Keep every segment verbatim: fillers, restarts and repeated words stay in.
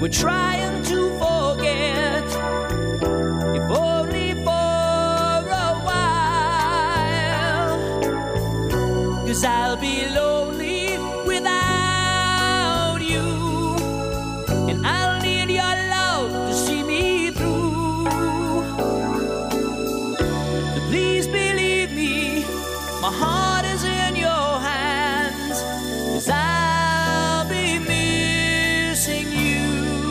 we're trying to forget, if only for a while. 'Cause I'll be lonely without you, and I'll need your love to see me through. So please believe me, my heart is in your hands, 'cause I'll be missing you.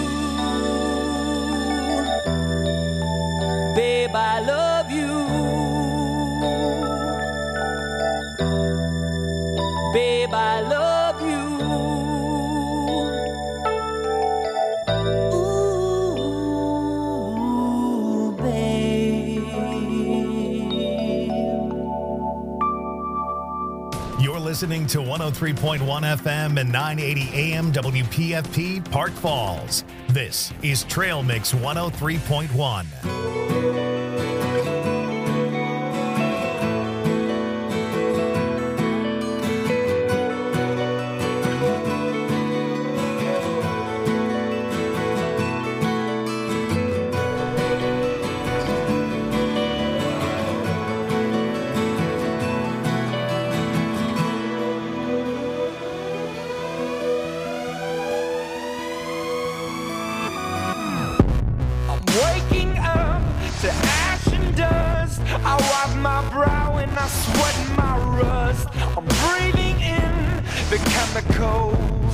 Babe, I love you. Babe, I love you. Ooh, babe. You're listening to one oh three point one F M and nine eighty A M W P F P Park Falls. This is Trail Mix one oh three point one. Waking up to ash and dust, I wipe my brow and I sweat my rust. I'm breathing in the chemicals.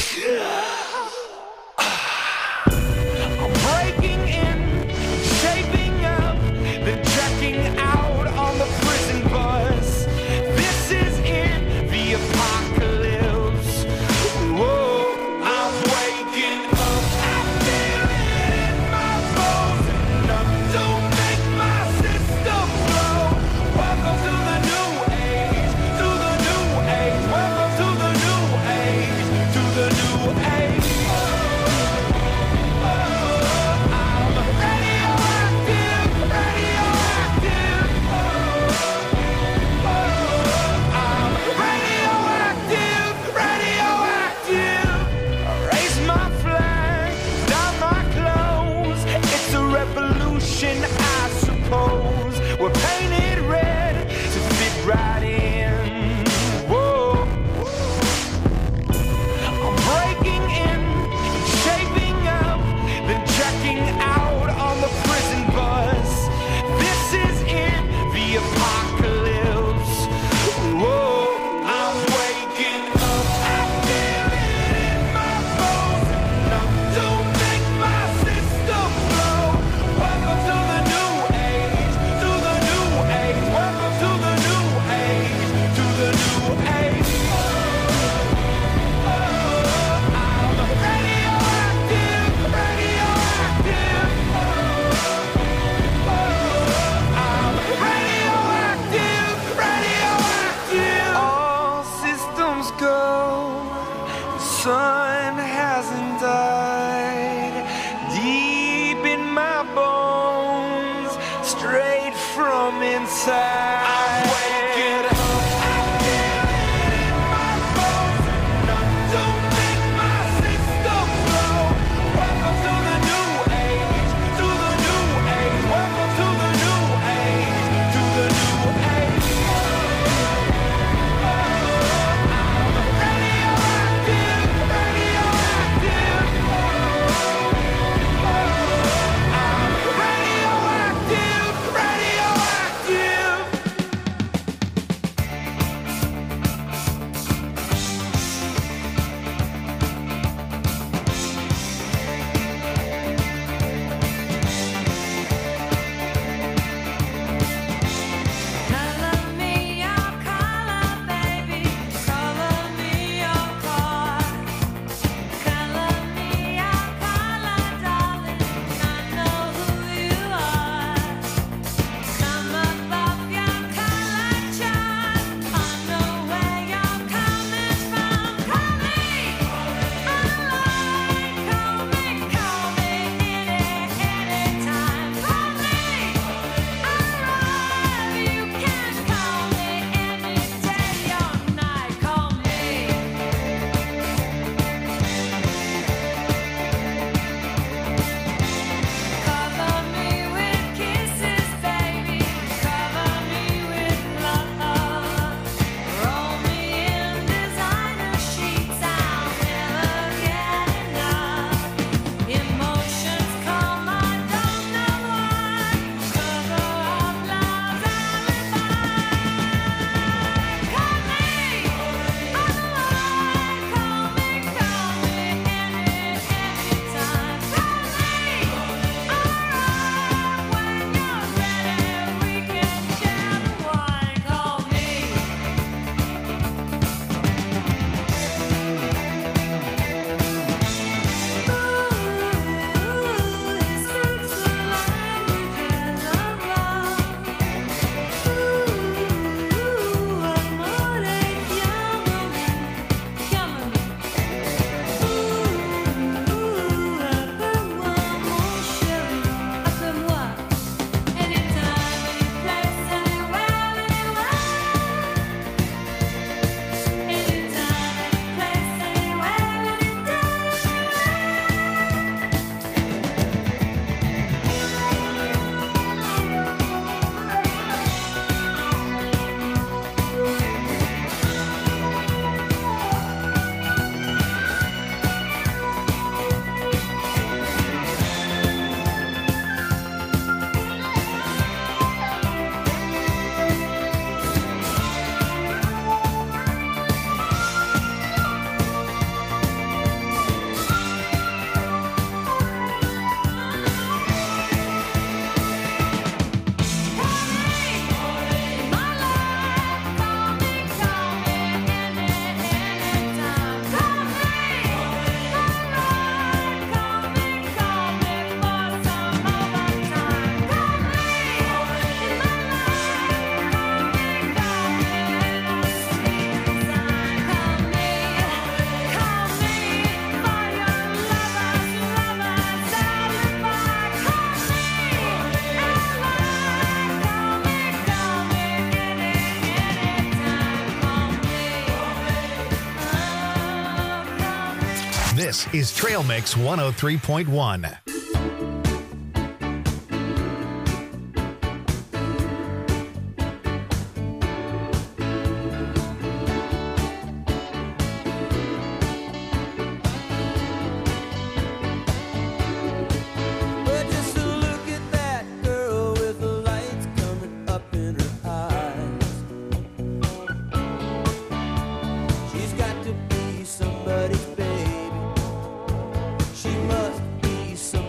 I'm breaking in, shaping up, then checking out on the prison bus. This is it, the apocalypse. Whoa, I'm waking up, I feel it in my bones, enough to make my system blow. Welcome to the new age, to the new age. Welcome to the new age, to the new age. Oh, I'm radioactive, radioactive. Oh, I'm radioactive, radioactive. I raise my flag, down my clothes. It's a revolution, I suppose. We're painted red to fit right in. Whoa. I'm breaking in, shaping up, then checking out on the prison bus. This is it, the apocalypse. Whoa, I'm waking up, I feel it in my bones, enough to make my system blow. Welcome to the new age, to the new age. Welcome to the new age, to the new age. Oh, I'm radioactive, radioactive. Oh, I'm radioactive, radioactive. All systems go. The sun hasn't died. Deep in my bones, straight from inside. I'm waking up, I feel it in my bones, enough to make my system blow. Welcome to the new age, to the new age. Welcome to the new age, to the new age. Oh, I'm radioactive, radioactive. Oh, I'm radioactive, radioactive. This is Trail Mix one oh three point one. But just to look at that girl with the lights coming up in her eyes. She's got to be somebody's baby. She must be somebody's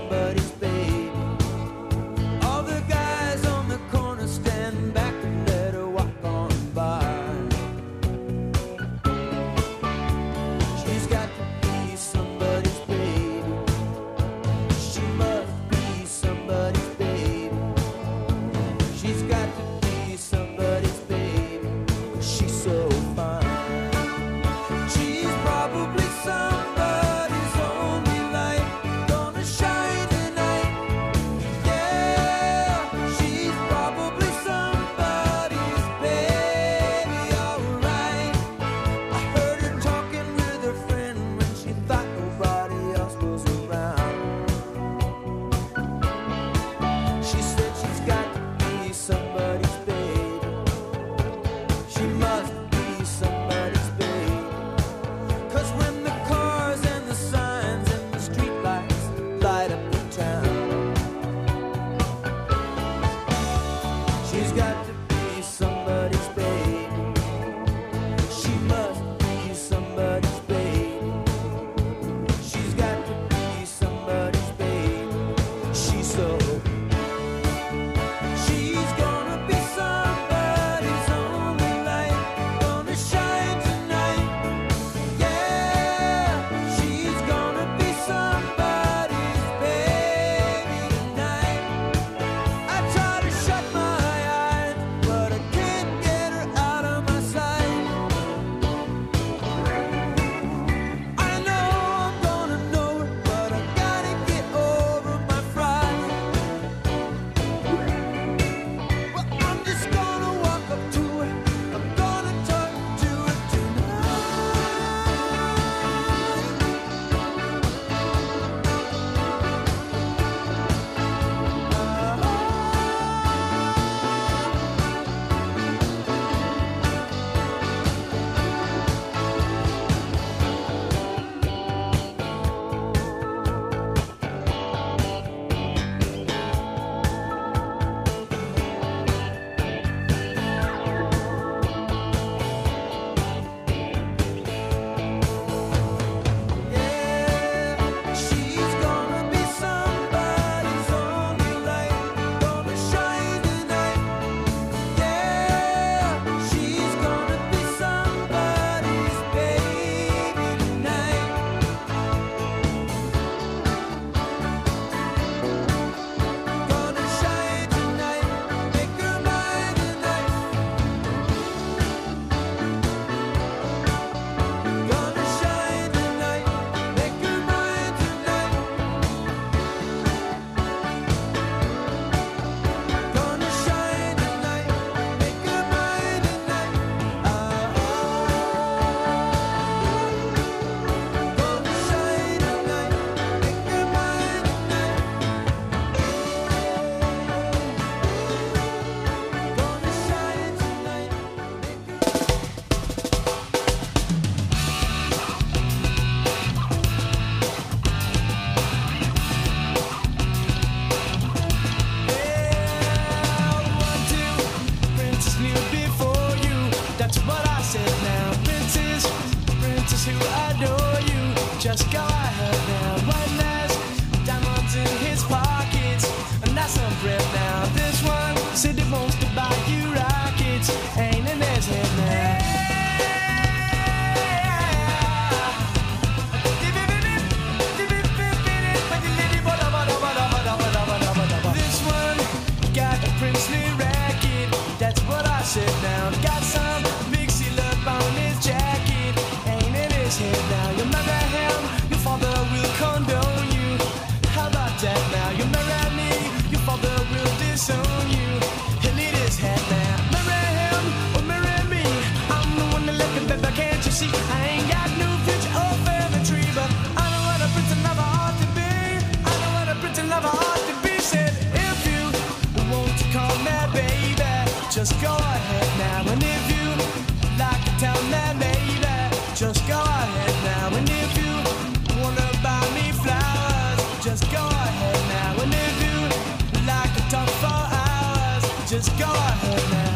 baby, just go ahead now. And if you like to tell me, baby, just go ahead now. And if you wanna buy me flowers, just go ahead now. And if you like to talk for hours, just go ahead now.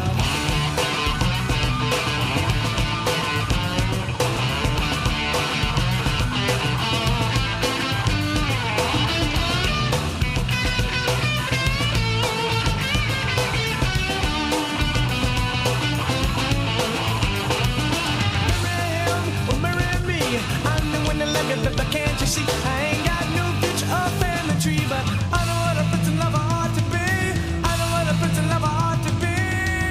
Can't you see? I ain't got no future or family tree, but I know what a prince and lover ought to be. I know what a prince and lover ought to be.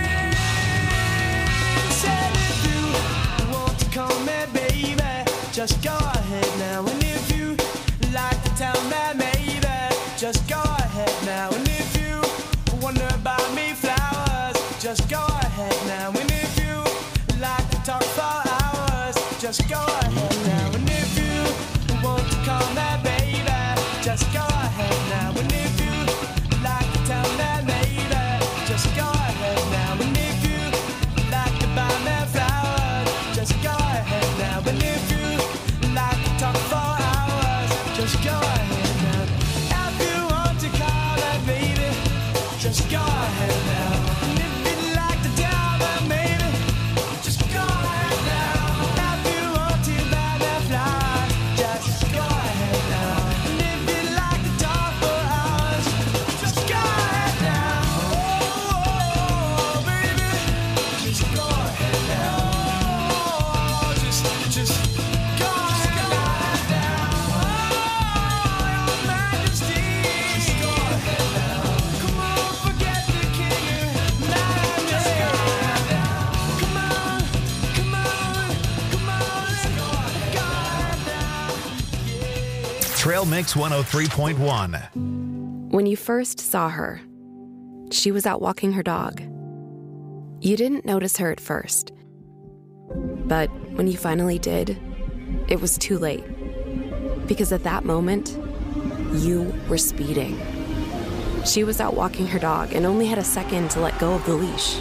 Said if you want to call me baby, just go ahead now. And if you like to tell me maybe, just go ahead now. And if you wonder about me flowers, just go ahead now. And if you like to talk for hours, just go ahead now. And if you want to call me baby, just go ahead now. And if you like to tell me maybe, just go ahead now. And if you like to buy me flowers, just go ahead now. And if you like to talk for hours, just go ahead now. If you want to call me baby, just go ahead now. And if you like to tell me maybe, just go ahead now. If you want to buy me flowers, just go ahead now. And if you like to talk for hours, just go ahead now. Oh, baby, just go ahead now. Oh, just, just go ahead now. Oh, your majesty, just go ahead now. Come on, forget the king and majesty. Just go ahead now. Come on, come on, come on, let's go ahead now. Trail Mix one oh three point one. When you first saw her, she was out walking her dog. You didn't notice her at first. But when you finally did, it was too late. Because at that moment, you were speeding. She was out walking her dog and only had a second to let go of the leash.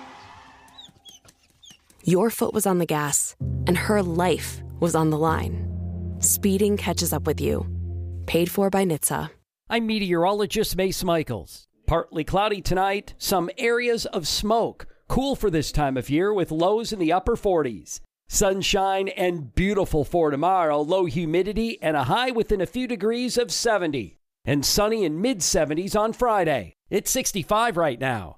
Your foot was on the gas, and her life was on the line. Speeding catches up with you. Paid for by N H T S A. I'm meteorologist Mace Michaels. Partly cloudy tonight, some areas of smoke. Cool for this time of year with lows in the upper forties. Sunshine and beautiful for tomorrow, low humidity and a high within a few degrees of seventy. And sunny in mid seventies on Friday. It's sixty-five right now.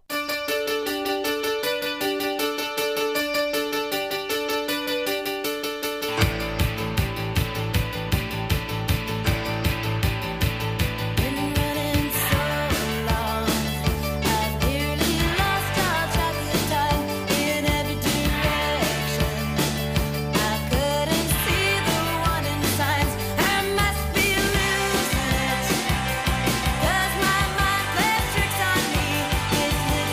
Been running so long, I've nearly lost all track of time in every direction. I couldn't see the warning signs. I must be losing it, 'cause my mind plays tricks on me. It's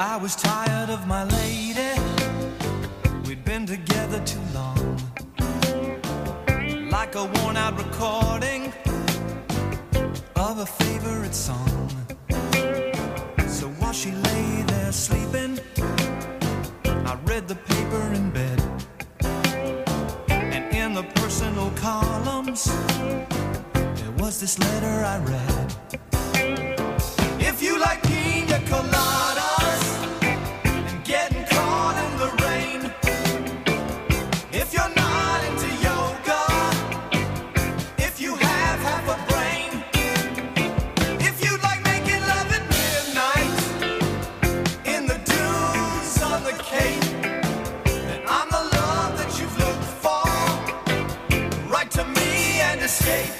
I was tired of my lady. We'd been together too long, like a worn-out recording of a favorite song. So while she lay there sleeping, I read the paper in bed, and in the personal columns there was this letter I read. If you like pina coladas and getting caught in the rain, if you're not into yoga, if you have half a brain, if you like making love at midnight in the dunes on the Cape, then I'm the love that you've looked for. Write to me and escape.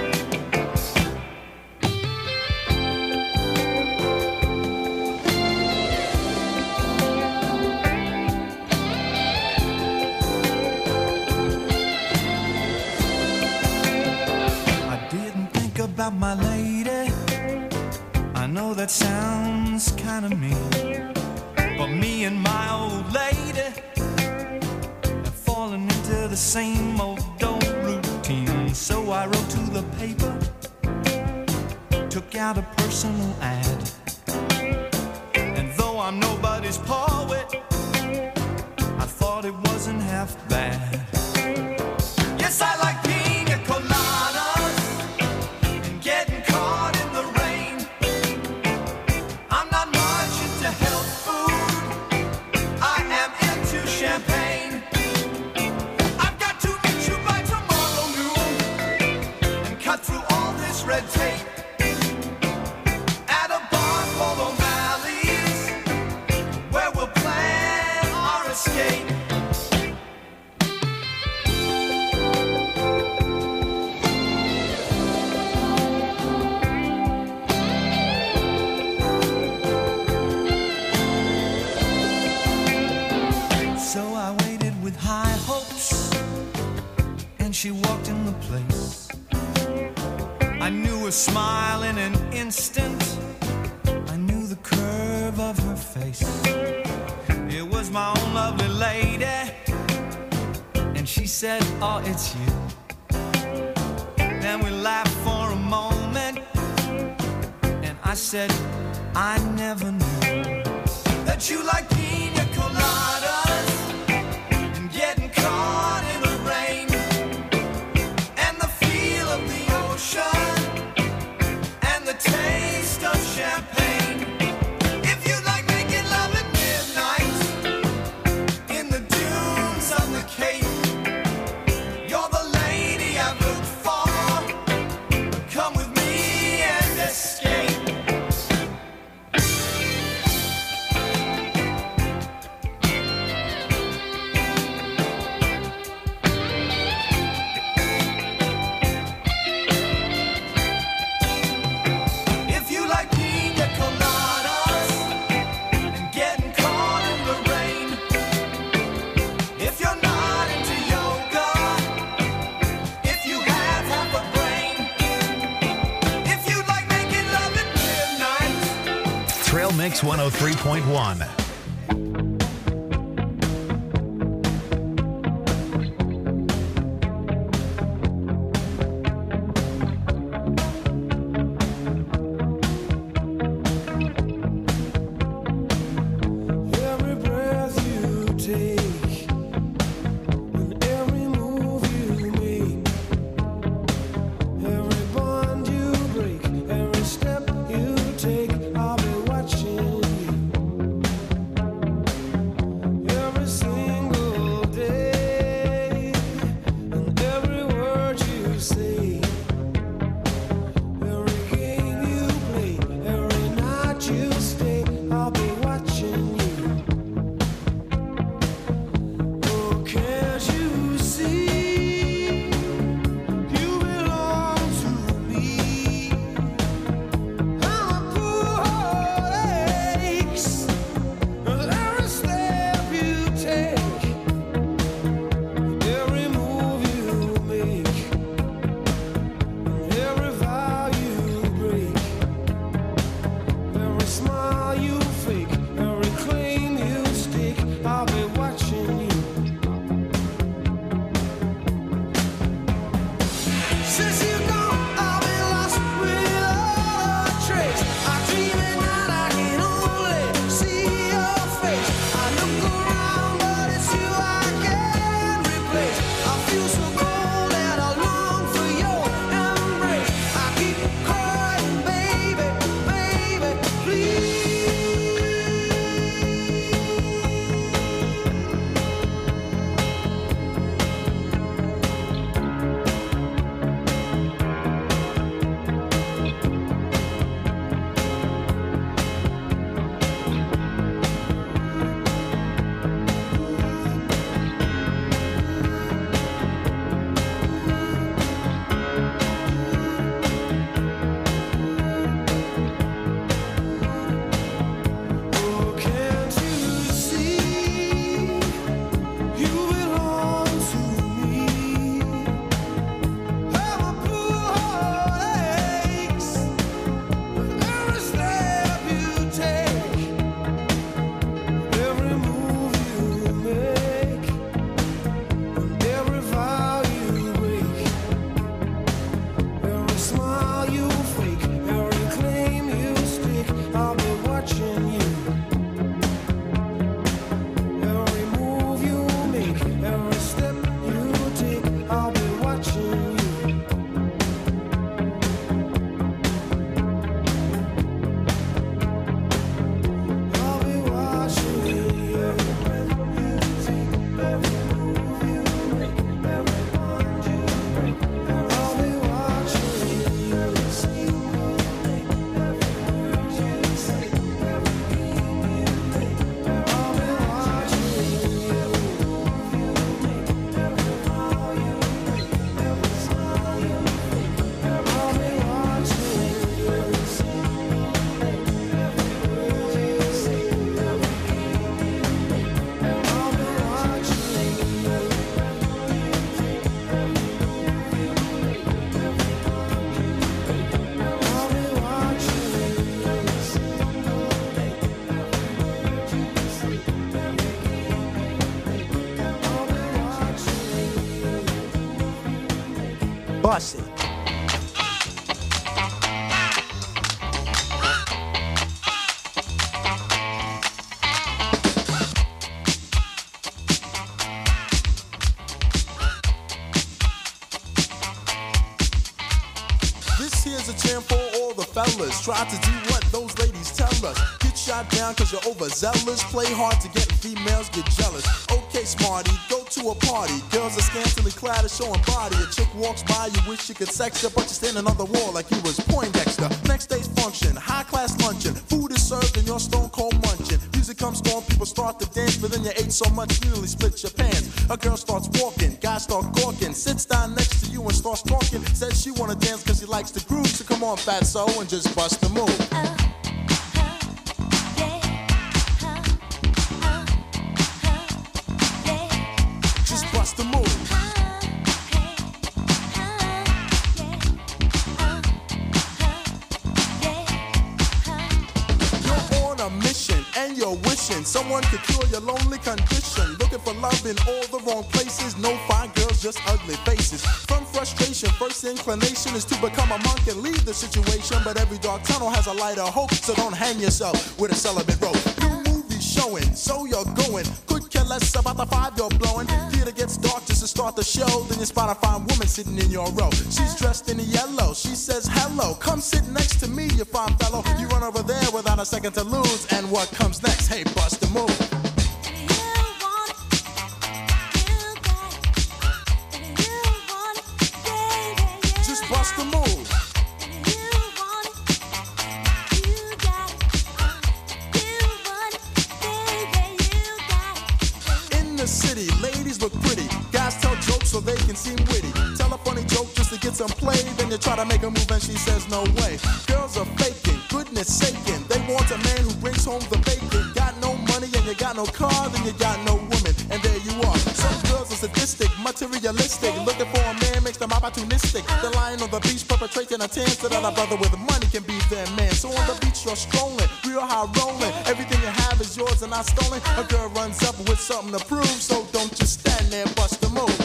About my lady, I know that sounds kind of mean, but me and my old lady have fallen into the same old old routine. So I wrote to the paper, took out a personal ad, and though I'm nobody's poet, I thought it wasn't half bad. Yes, I like pina coladas, getting caught in the rain. I'm not much into health food, I am into champagne. I've got to meet you by tomorrow noon and cut through all this red tape at a bar called O'Malley's, where we'll plan our escape. She walked in the place. I knew her smile in an instant. I knew the curve of her face. It was my own lovely lady. And she said, oh, it's you. Then we laughed for a moment, and I said, I never knew that you like pina coladas and getting caught in the rain. And the taste of champagne. If you like making love at midnight in the dunes on the Cape, you're the lady I've looked for. Come with me and escape. Mix one oh three point one. Step you take, I'll be watching you. bust it. This here's a jam for all the fellas. Try to do what those ladies tell us. Get shot down cause you're overzealous. Play hard to get females, get jealous. Okay, smarty, go to a party. Girls are scantily clad and showing body. A chick walks by, you wish you could sex her, but you're standing on the wall like you was Poindexter. Next day's function, high class luncheon. Food is served and you're stone cold munching. Music comes on, people start to dance, but then you ate so much you nearly split your pants. A girl starts walking, guys start gawking, sits down next to you and starts talking. Says she wanna dance cause she likes the groove, so come on fatso and just bust the move. Just bust the move. You're on a mission and you're wishing someone could cure your lonely condition. Looking for love in all the wrong places. No fine girls, just ugly faces. From frustration, first inclination is to become a monk and leave the situation. But every dark tunnel has a light of hope, so don't hang yourself with a celibate rope. New movie showing, so you're going. Could care less about the five you're blowing. Theater gets dark just to start the show. Then you spot a fine woman sitting in your row. She's dressed in yellow. She says hello. Come sit next to me, you fine fellow. You run over there without a second to lose. And what comes next? Hey, bust the move. Just bust the move. In the city, ladies look pretty. Guys tell jokes so they can seem witty. Tell a funny joke just to get some play. Then you try to make a move and she says no way. Girls are faking, goodness saking. They want a man who brings home the bacon. Got no money and you got no car, then you got no woman. And there you are. Some girls are sadistic, materialistic. Looking for a man makes them opportunistic. They're lying on the beach perpetrating a tan so that a brother with money can be their man. So on the beach you're strolling, real high rolling. Everything you have is yours and not stolen. A girl runs up with something to prove, so don't just stand there and bust the move.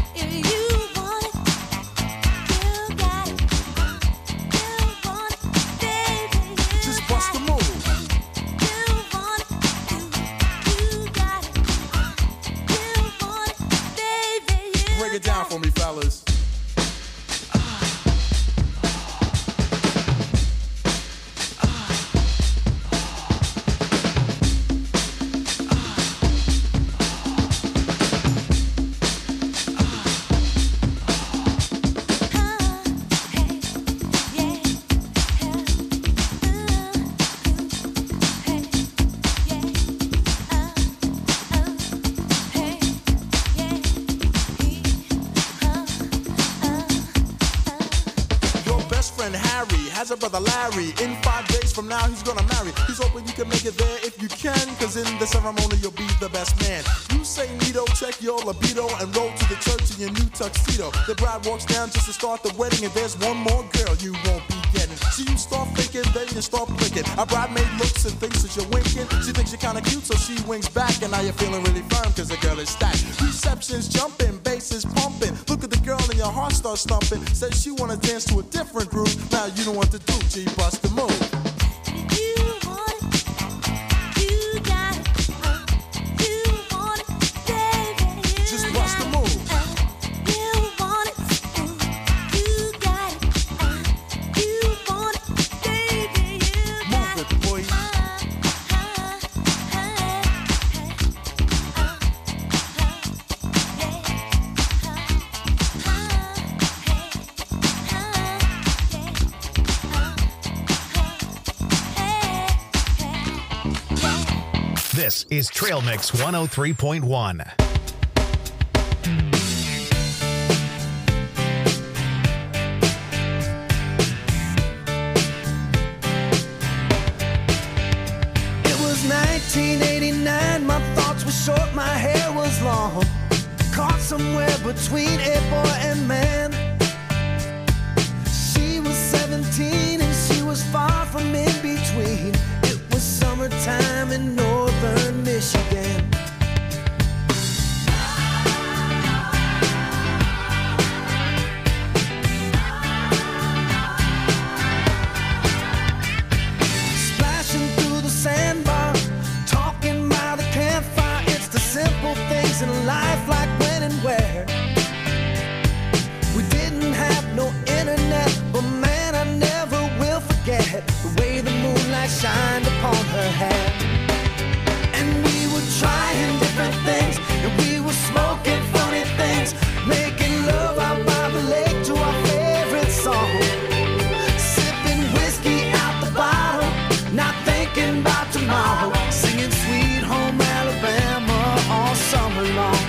Just bust the move. Break it down for me, fellas. Has a brother Larry. In five days from now he's gonna marry. He's hoping you can make it there if you can, cause in the ceremony you'll be the best man. You say neato, check your libido, and roll to the church in your new tuxedo. The bride walks down just to start the wedding, and there's one more girl you won't be getting. So you start thinking, then you start blinking. A bridemaid looks and thinks that you're winking. She thinks you're kinda cute, so she winks back, and now you're feeling really firm cause the girl is stacked. Reception's jumping, bass is pumping. Look at the girl and your heart starts thumping. Says she wanna dance to a different groove. Now you know what to do, G, bust the move. Just bust the move. Move it, boy. This is Trail Mix one oh three point one. It was nineteen eighty-nine, my thoughts were short, my hair was long. Caught somewhere between a boy and man. She was seventeen and she was far from in between. It was summertime in northern Michigan. the way the moonlight shined upon her hair. And we were trying different things, and we were smoking funny things, making love out by the lake to our favorite song, sipping whiskey out the bottle, not thinking about tomorrow, singing Sweet Home Alabama all summer long.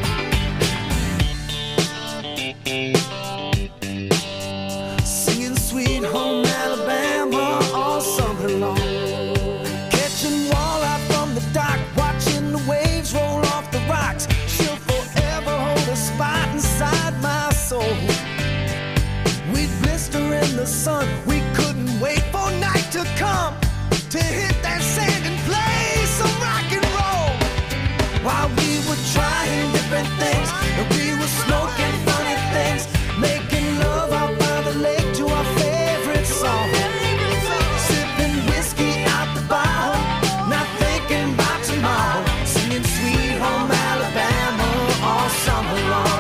Singing Sweet Home Alabama all summer long. Catching walleye from the dock, watching the waves roll off the rocks. She'll forever hold a spot inside my soul. We'd blister in the sun, we couldn't wait for night to come to hit that sand and play some rock and roll. While we were trying different things, and we were smoking funny things, making love out by the lake to our favorite song, sipping whiskey out the bottle, not thinking about tomorrow, singing Sweet Home Alabama all summer long.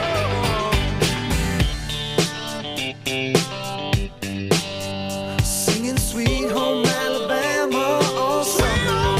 Singing Sweet Home Alabama all summer long.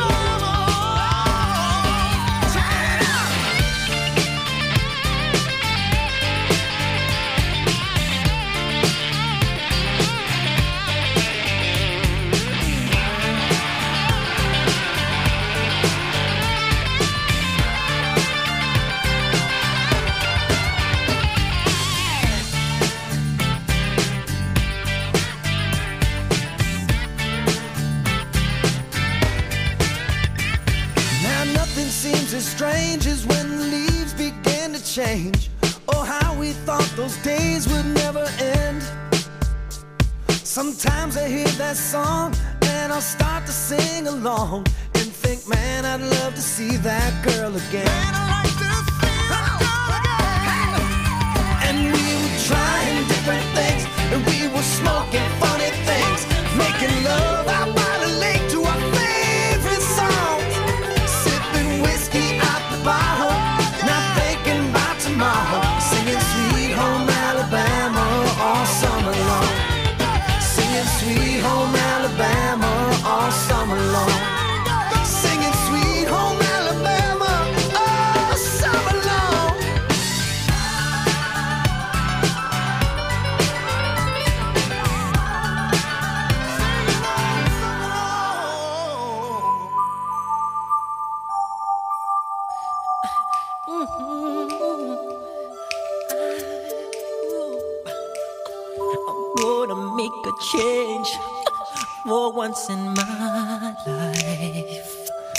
Now nothing seems as strange as when the leaves begin to change. Oh, how we thought those days would never end. Sometimes I hear that song and I'll start to sing along and think, man, I'd love to see that girl again. Man, I like to see that girl again. And we were trying different things, and we were smoking funny things, making love out by the lake to our favorite songs, sipping whiskey out the bottle, not thinking about tomorrow, singing Sweet Home Alabama all summer long. Singing Sweet Home Alabama all summer long. Singing Sweet Home Alabama all summer long. I'm gonna make a change for once in my life.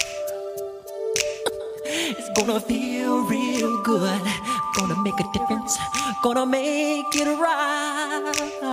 It's gonna feel real good. Gonna make a difference. Gonna make it right.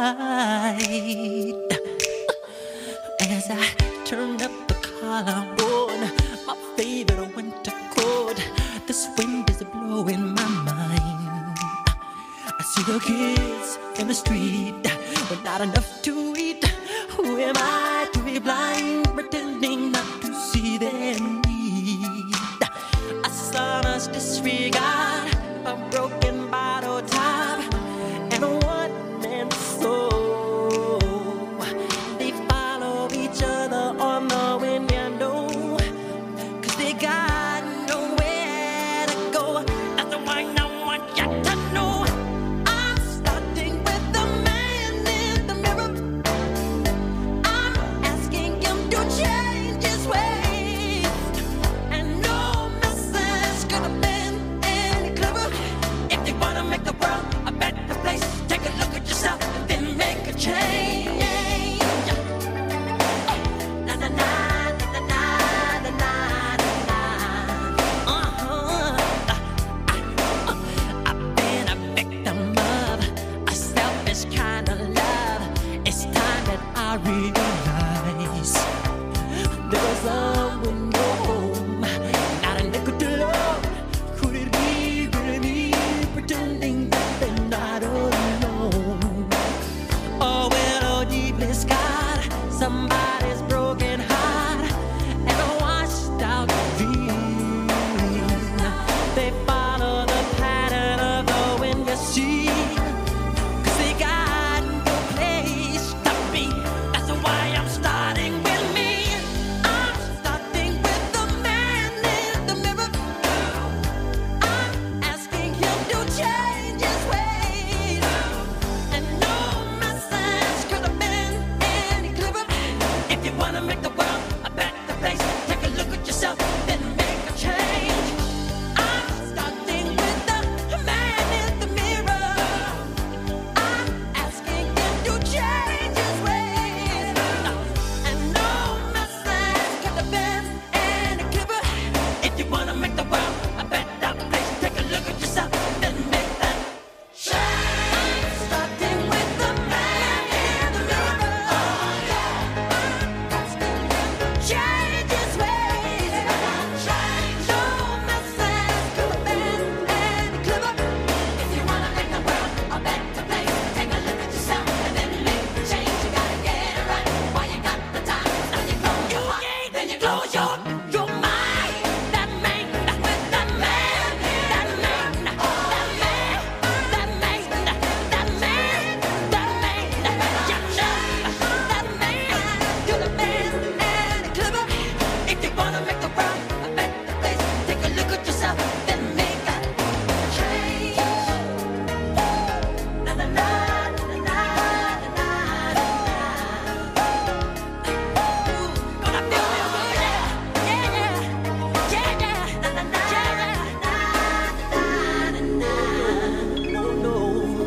As I turn up the collar on my favorite winter coat, this wind is blowing my mind. I see the kids in the street with not enough to eat. Who am I to be blind, pretending not to see their need? A sonorous disregard, a broken bottle top, and a one-man soul. They follow each other on the window, 'cause they got nowhere to go. That's why I want you to know I'm starting with the man in the mirror. I'm asking him to change his ways, and no message could have been any clearer. If you wanna make the world a better place, take a look at yourself and then make a change. Na na na na na na na na. Uh-huh. I've been a victim of a selfish kind of love. It's time that I realize there was someone home, not a nickel to love. Could it be really me pretending that they're not alone? Oh, well, oh, deeply scarred, somebody's broken heart and a washed out dream. They follow the pattern of the wind, you see, 'cause they got no place to be. That's why I'm wanna make the world a better place, take a look at yourself, then make a change. I'm starting with the man in the mirror. I'm asking him to change his ways. And no message to the best and the clipper. If you wanna make the world a better place, take a look at yourself, then make that change. I'm starting with the man in the mirror. I'm asking him to change his ways. No message to the best and the clipper. If you wanna make the world a better place, take a look at yourself and then make the change. You gotta get it right while you got the time. Now you close your heart, then you close your your mind. That man, with that man, that man, that man, that man, that man, that man, you know, that man, you're the man and the clipper. If you wanna make the world a better place, take a look at yourself, then make that change. Na na na na na na na. Gonna feel real good, yeah, yeah, yeah, yeah, yeah. Na na na na na na. No, no,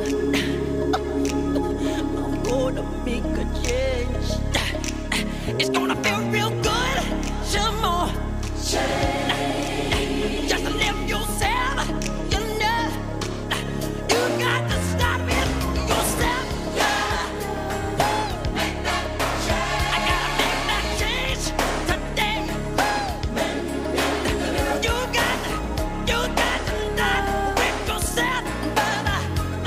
I'm gonna make a change. It's gonna feel real good. Some more change. Just live yourself. You know, you got to start with yourself. Yeah. Make that change. I gotta make that change today. You got, you got to start with yourself, brother.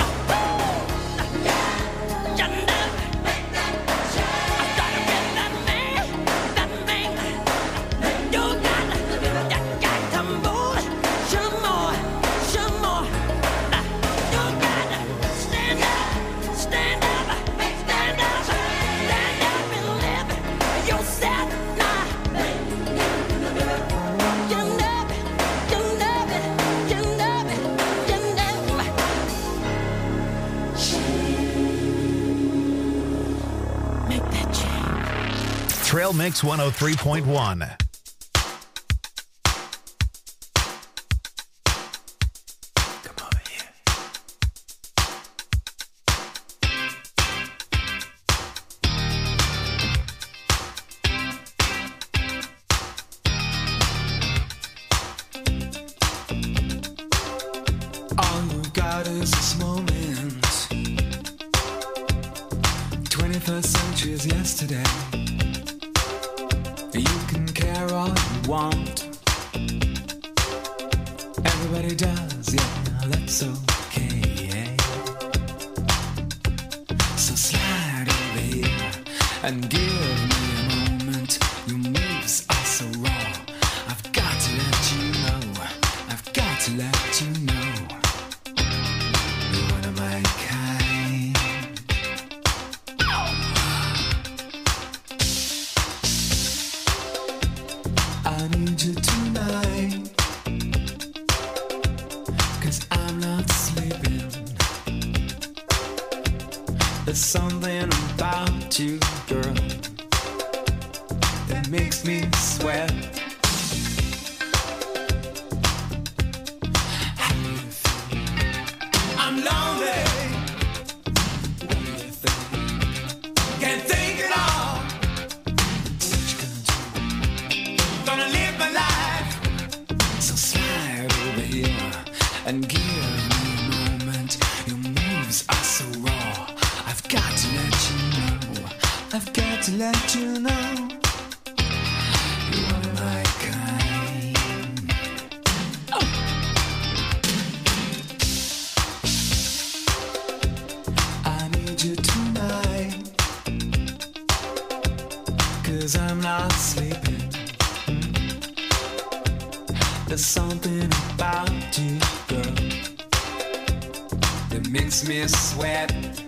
You know, make that change. I started with that man, that man. You got, you got to move some more, some more. You got to stand up, stand up, stand up, stand up and live yourself now. You know it, you know it, you know it, you know it. Make that change. Trail Mix one oh three point one. Come over here. All you've got is this moment. twenty-first century is yesterday. You can care all you want. Everybody does, yeah, that's okay. So slide over here and give me a moment. Your moves are so raw. I've got to let you know. I've got to let you know. You're one of my kind. I need you tonight, 'cause I'm not sleeping. There's something about you, girl, that makes me sweat. How do you feel? I'm lonely. What do you think? Can't think at all. What you gonna do? Gonna live my life. So slide over here and give me a moment. Your moves are so raw. I've got to let you know. I've got to let you know. You're one of my kind. Oh. I need you tonight, 'cause I'm not sleeping. There's something about you, girl, that makes me sweat.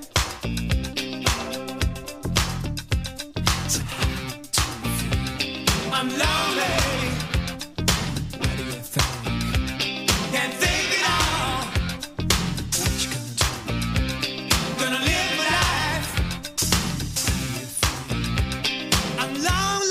So how do you feel? I'm lonely. What do you think? Can't think at all. What you gonna do? Gonna live my life. How do you feel? I'm lonely.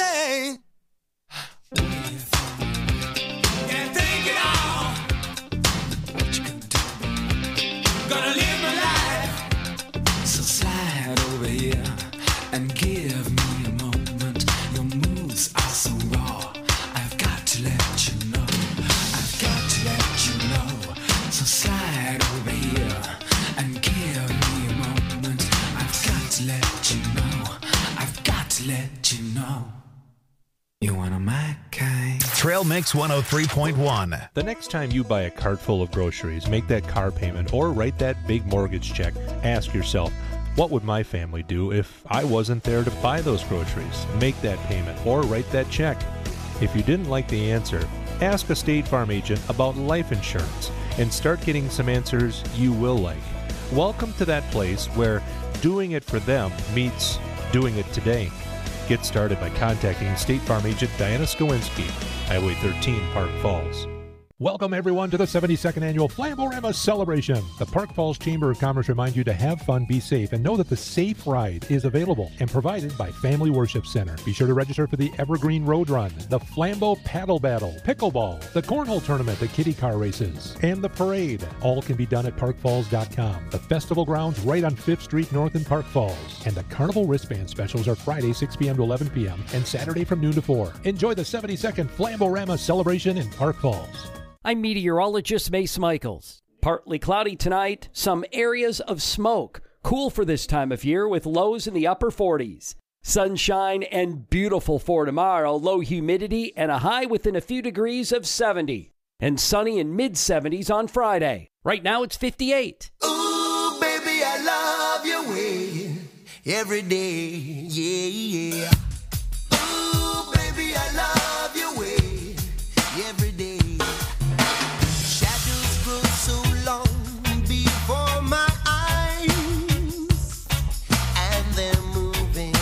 But you know, you one of my kind. Trail Mix one oh three point one. The next time you buy a cart full of groceries, make that car payment, or write that big mortgage check, ask yourself, what would my family do if I wasn't there to buy those groceries, make that payment, or write that check? If you didn't like the answer, ask a State Farm agent about life insurance and start getting some answers you will like. Welcome to that place where doing it for them meets doing it today. Get started by contacting State Farm agent Diana Skowinski, Highway thirteen, Park Falls. Welcome, everyone, to the seventy-second Annual Flamborama Celebration. The Park Falls Chamber of Commerce reminds you to have fun, be safe, and know that the Safe Ride is available and provided by Family Worship Center. Be sure to register for the Evergreen Road Run, the Flambeau Paddle Battle, Pickleball, the Cornhole Tournament, the Kitty Car Races, and the Parade. All can be done at park falls dot com. The festival grounds right on fifth Street North in Park Falls. And the Carnival Wristband specials are Friday, six p.m. to eleven p.m. and Saturday from noon to four. Enjoy the seventy-second Flamborama Celebration in Park Falls. I'm meteorologist Mace Michaels. Partly cloudy tonight, some areas of smoke. Cool for this time of year with lows in the upper forties. Sunshine and beautiful for tomorrow, low humidity and a high within a few degrees of seventy. And sunny in mid-seventies on Friday. Right now it's fifty-eight. Ooh, baby, I love your way every day, yeah, yeah. Ooh, baby, I love your way every day. Shadows grow so long before my eyes, and they're moving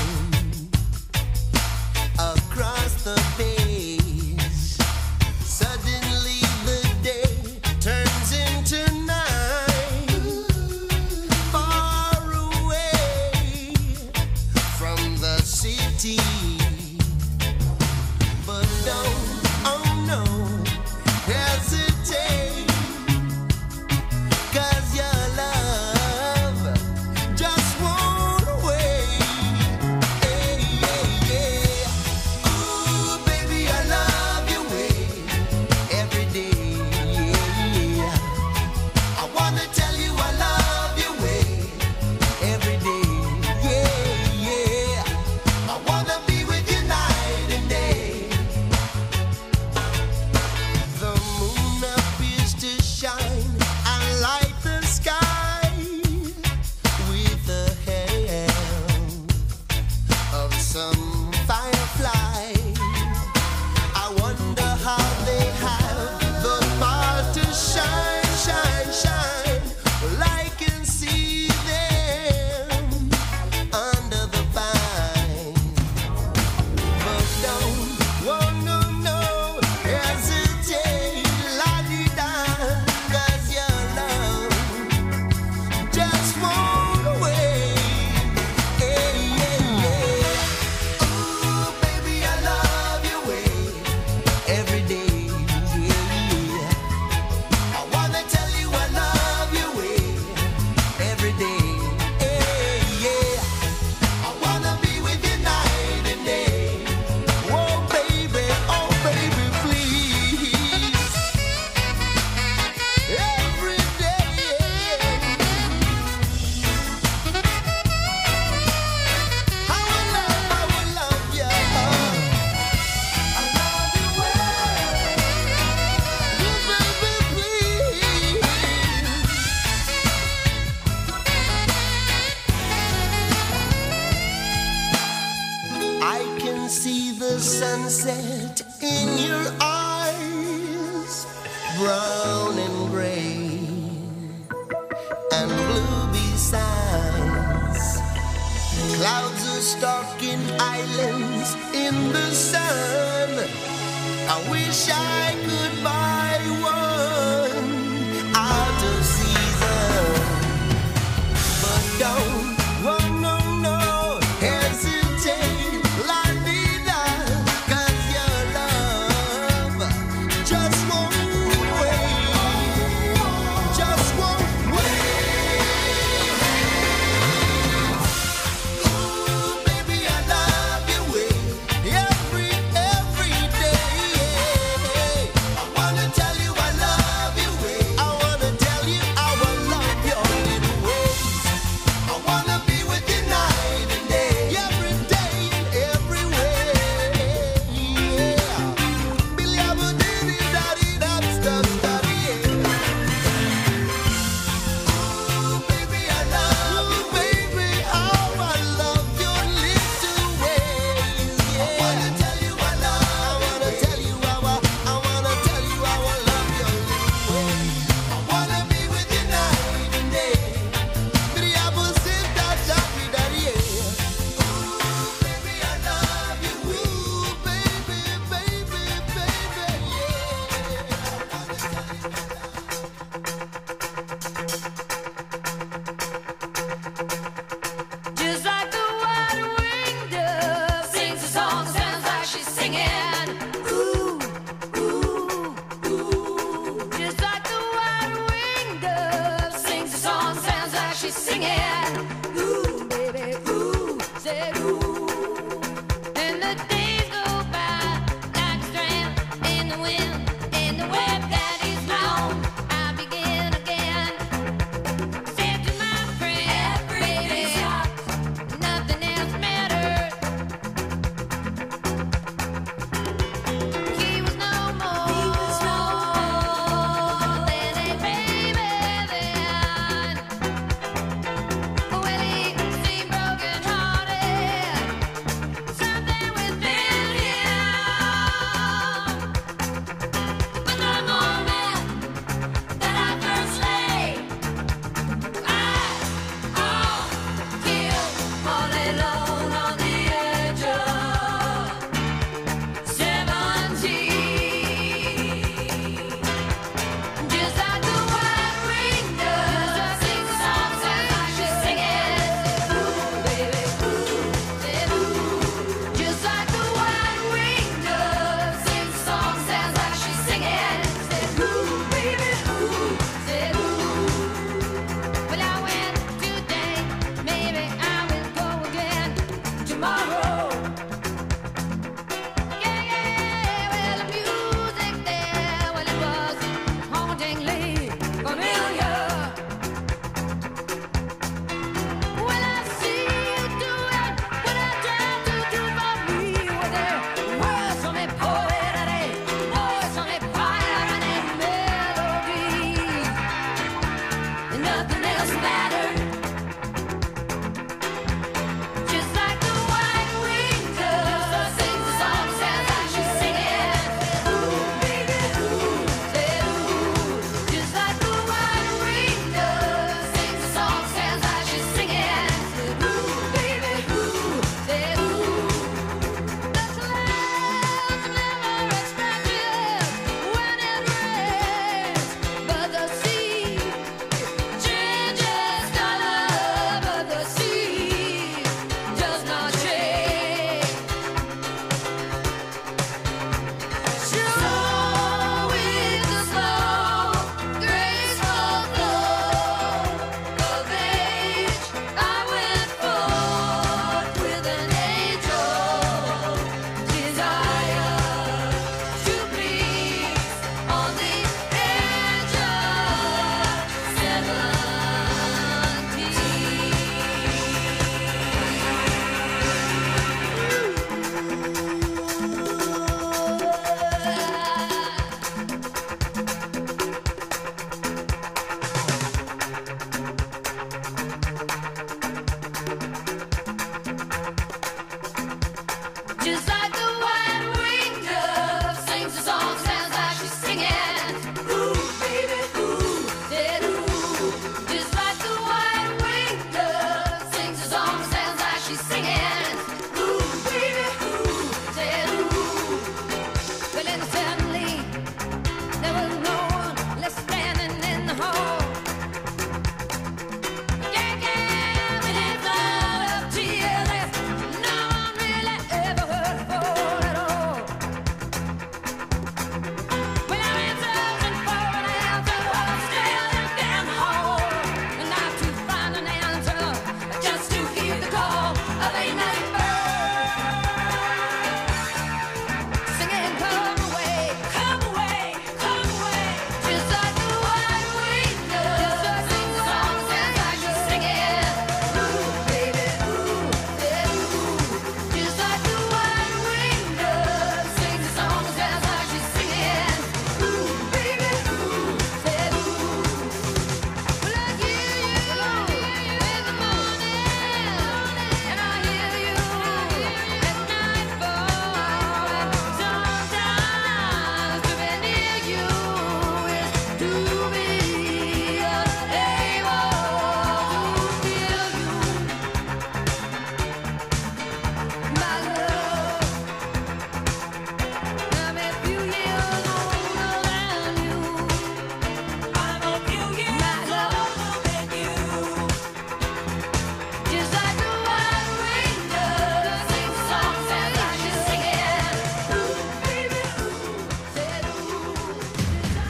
across the page. Suddenly the day turns into night, far away from the city. But don't, oh no, hesitate, 'cause your love just won't wait. Hey, yeah, yeah. Ooh, baby, I love your way every day, yeah. I wanna tell you I love your way every day, yeah, yeah. I wanna be with you night and day. The moon appears to shine and light the sky with the help of some firefly. I wonder how they have the power to shine, shine, shine. Well, I can see them under the vine. But don't, oh no, no, hesitate, la-di-da, 'cause your love just won't wait. Hey, yeah, yeah. Ooh, baby, I love your way every day, yeah. I wanna tell you I love your way every day, hey, yeah. I wanna be with you night and day. Oh, baby, oh, baby, please. Every day. I will love, I will love you. I love you well. Oh, baby, please. I can see the sunset in your eyes, brown and gray and blue besides. Clouds are stalking islands in the sun. I wish I could buy one out of season. But don't, oh no, no, hesitate, la-di-da, 'cause your love just won't wait, just won't wait. Ooh, baby, I love your way every, every day. I wanna singing. Ooh, ooh, ooh. Just like the white-winged dove sings a song, sounds like she's singing. Ooh, baby, ooh, said ooh. And the days go by like a strand in the wind, in the web that is long. I begin again. Said to my friend, baby, nothing else matters.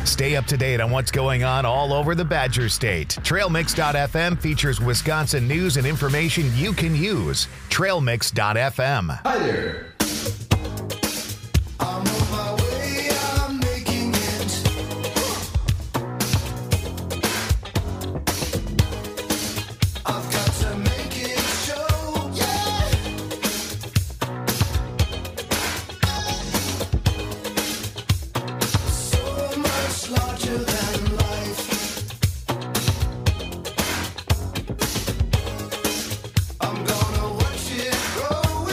Stay up to date on what's going on all over the Badger State. Trail Mix dot f m features Wisconsin news and information you can use. Trail Mix dot f m. Hi there. I'm on my way, I'm making it. I've got to make it show, yeah. So much larger than life. I'm gonna watch it growing.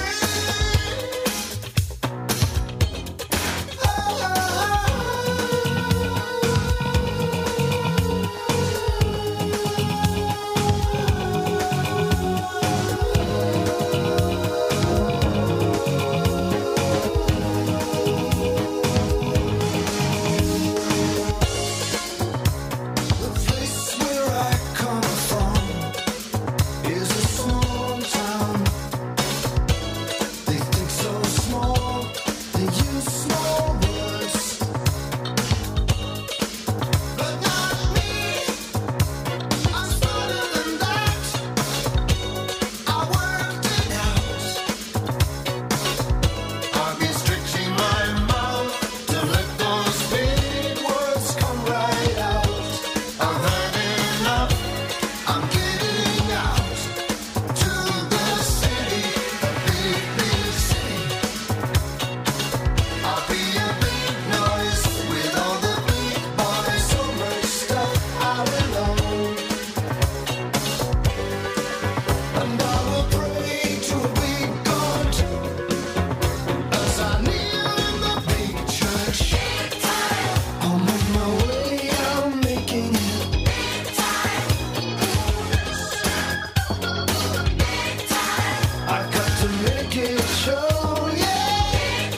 The place where I come from is a small town. They think so small, they use small words. But not me, I'm smarter than that. I worked it out. I've been stretching my mouth to let those big words come right out. I've had enough, I'm getting out to the city, a big, big city. I'll be a big noise with all the big boys, so much stuff I will own. And I will pray to a big God as I kneel in the big church. I'm on my way, I'm making it. I got to make it show, yeah.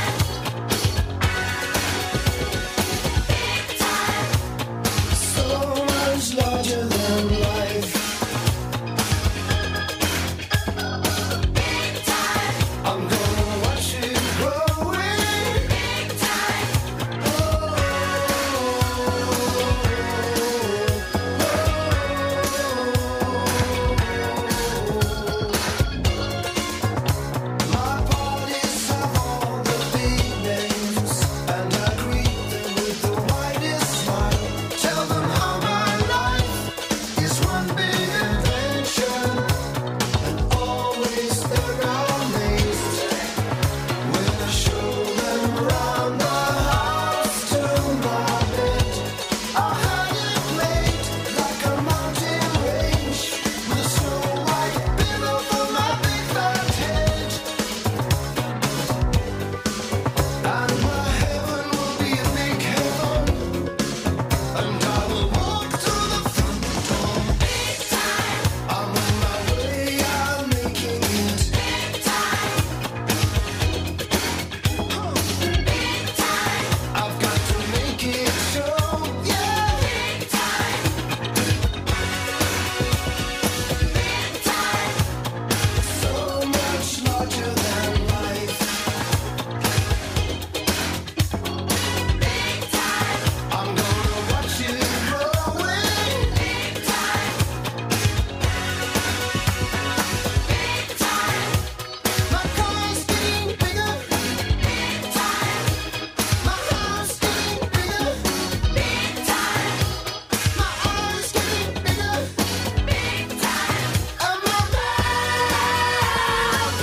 So much larger than life. I'm gonna watch it growing. My parties have all the big names, and I greet them with the widest smile. Tell them how my life is one big adventure, and always they're amazed when I show them round the house to my bed. I had it made like a mountain range with a snow white pillow for my big fat head. And my heaven will be a big heaven, and I will walk through the front door. I'm on my way, I'm making it. I've got to make it show, yeah. So much larger than life. I'm gonna watch it growing. My car's getting bigger. My house getting bigger. My eyes getting bigger. And my mouth.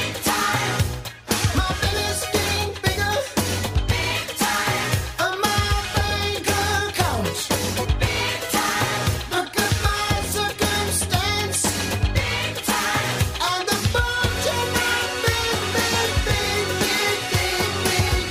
My belly's getting bigger. And my bank account. Look at my circumstance. And the bunch of my big, big, big, big, big,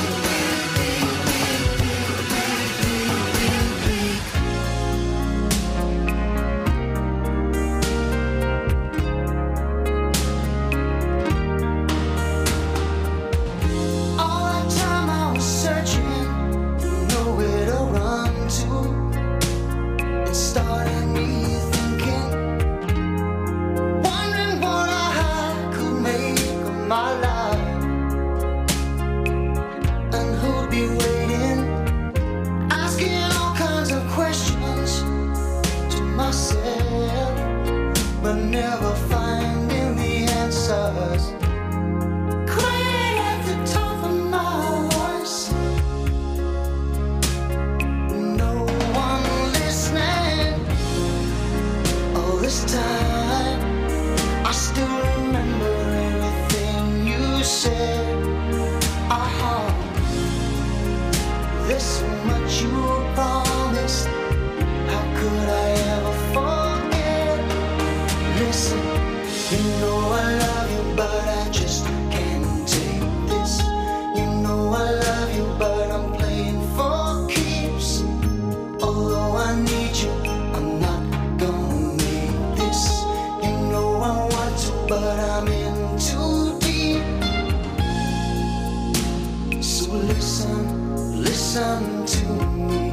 All that time I was searching, nowhere to run to. It started me thinking, wondering what I could make of my life, and who'd be waiting. I listen, listen to me.